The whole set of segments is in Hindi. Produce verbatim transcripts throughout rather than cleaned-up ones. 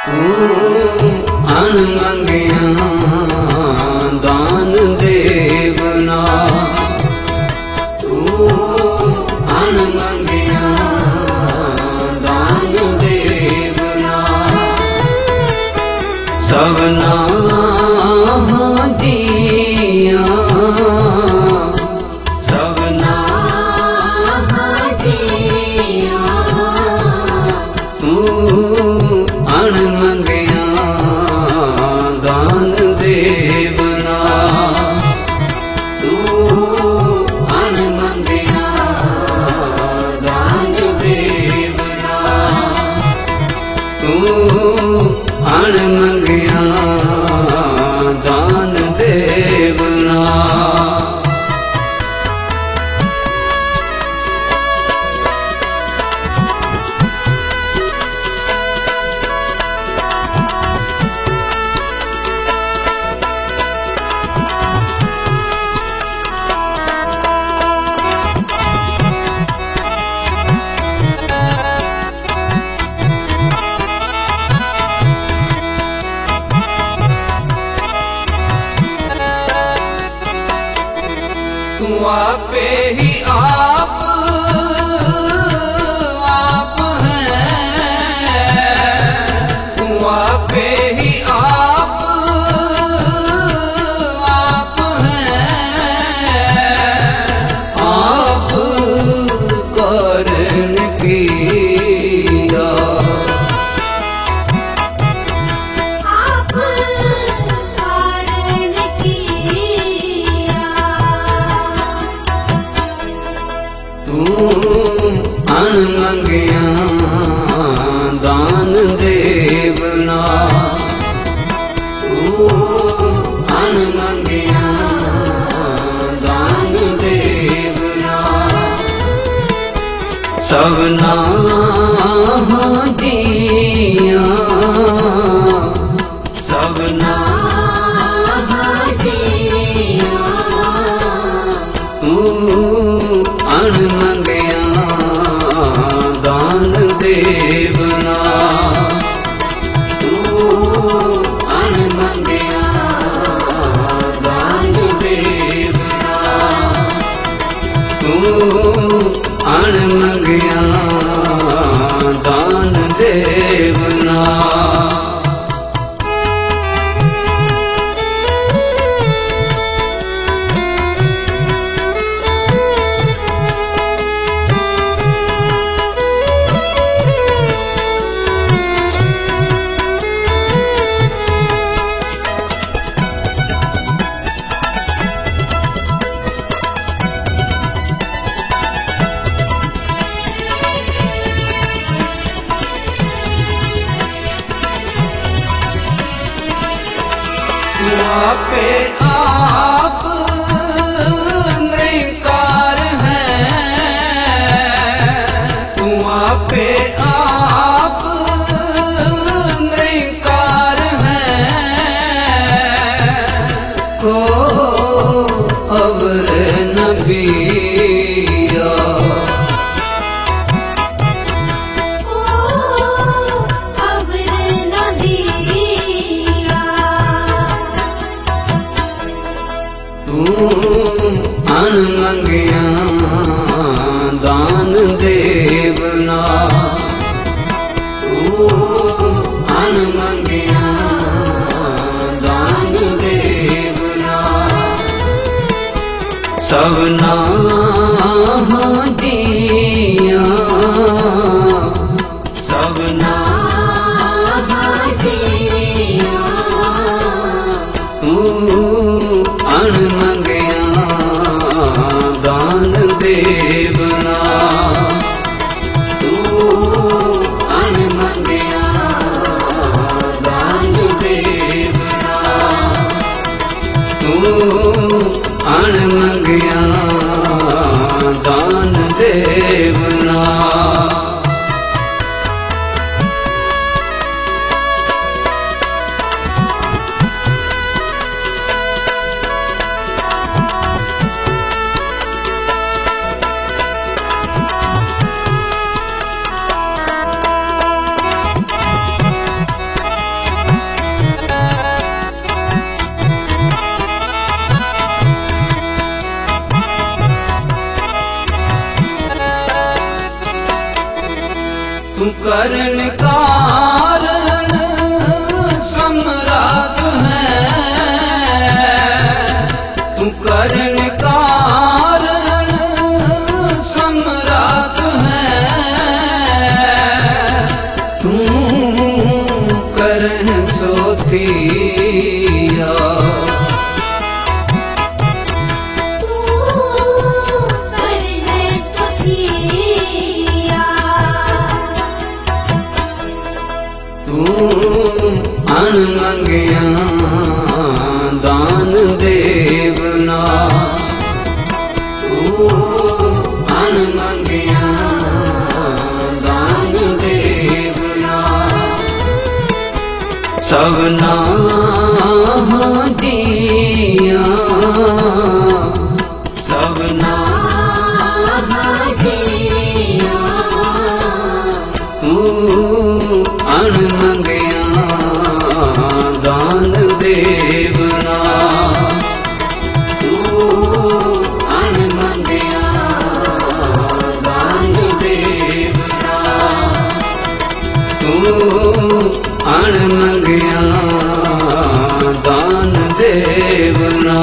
अण मंगिया दान देवना, तू अण मंगिया दान देवना। सबना दिया सबना दिया, तू अण मंगिया दान देवना, तू अण मंगिया दान देवना, तू अण मंगिया दान देवना। तू आपे ही आप आप है, तू आपे ही आप आप है, आप करन किया, आप कारण किया, तू अण मंगिया दान देवना, तू अण मंगिया दान देवना। सबना दिया सबना जिया, तू अण मंगिया दान देवना, तू अण मंगिया दान देवना, तू अण मंगिया दान देवना। तू आपे आप निरंकार है, तू आपे आप निरंकार है, को अवर नबिया, ओ अबर नबिया, तू अण मंगिया दान देवना, तू अण मंगिया दान देवना। सबना दिया सबना जिया, तू अण मंगिया दान देवना, तू अण मंगिया दान देवना, तू अण मंगिया दान देवना। करह सोथिया तू करह सोथिया तू अण मंगिया दान देवना तू अण मंगिया दान देवना सबना दिया सबना जिया तू अण मंगिया दान देवना तू अण मंगिया दान देवना तू अण मंगिया दान देवना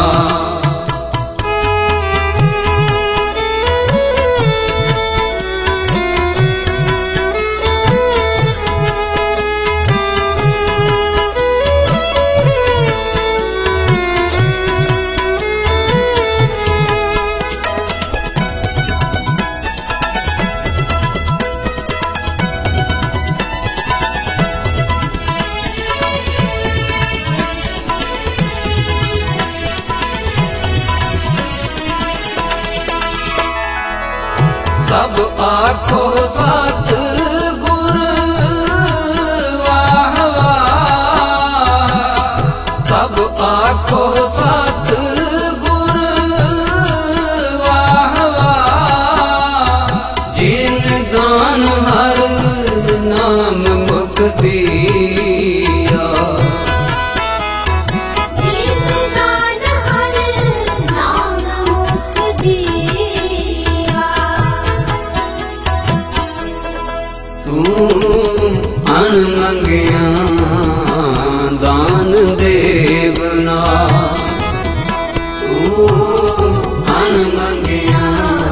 सब आखो सत गुर वाह वाह सब आखो सत गुर वाह वाह जिन दान हर नाम मुख दिया जिन दान हर नाम मुख दिया तू अण मंगिया दान देवना तू अण मंगिया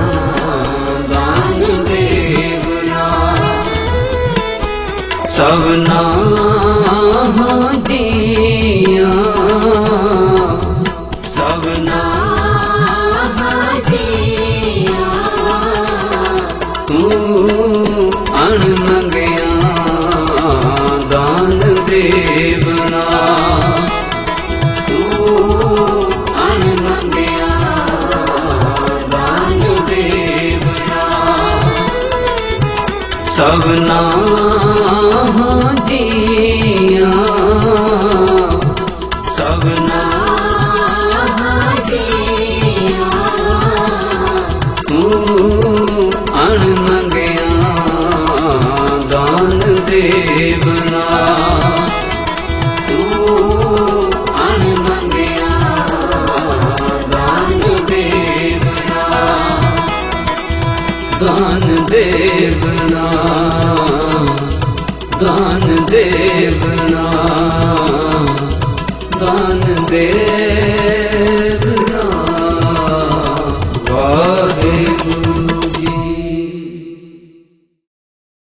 दान देवना सबना दिया सबना जिया तू अण मंगिया दान देवना तू अण मंगिया दान देवना सबना दिया सबना जिया तू अण मंगिया दान देवना तू अण मंगिया दान देवना दान देवना दान देवना दान देवना